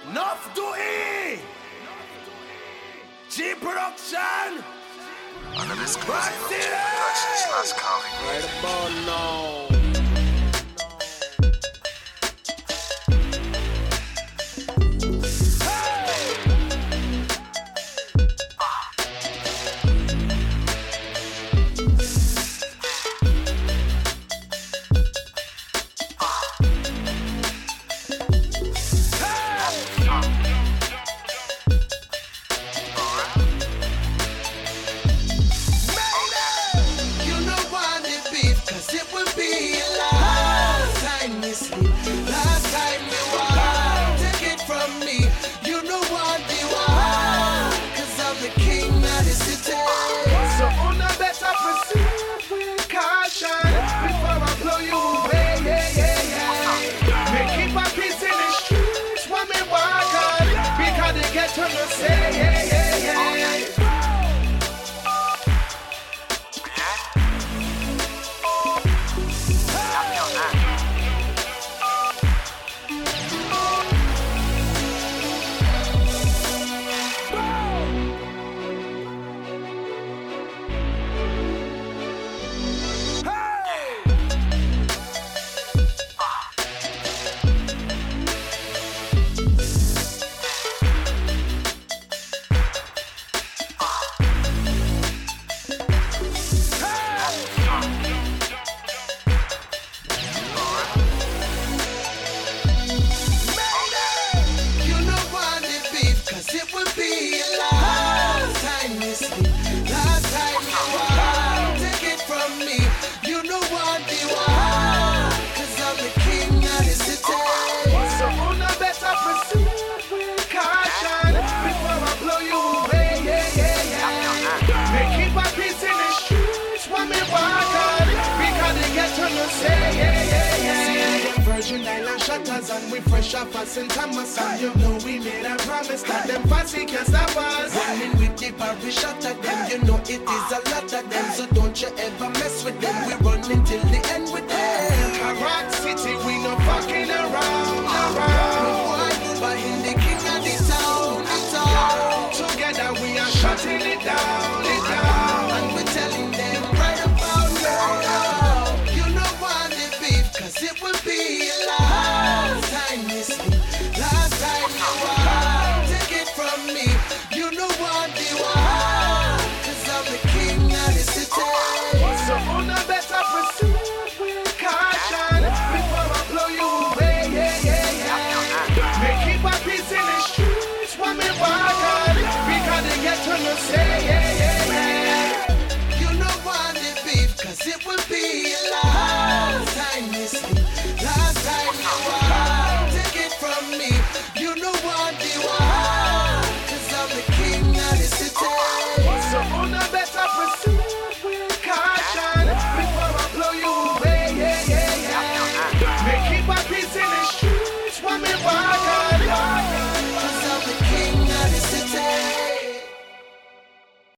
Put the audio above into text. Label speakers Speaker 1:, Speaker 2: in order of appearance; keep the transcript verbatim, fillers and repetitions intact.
Speaker 1: Enough to E! G Production!
Speaker 2: Under this crazy Productions last coming.
Speaker 1: Right about now.
Speaker 3: And we fresh up at Saint Thomas, and you know we made a promise that them fussy can't stop us. Running with the parish shot at them, you know it is a lot of them, so don't you ever mess with them. We running till the end with them. Rock City, we no fucking around, around. But in the king of the town, the town. Together we are shutting it down.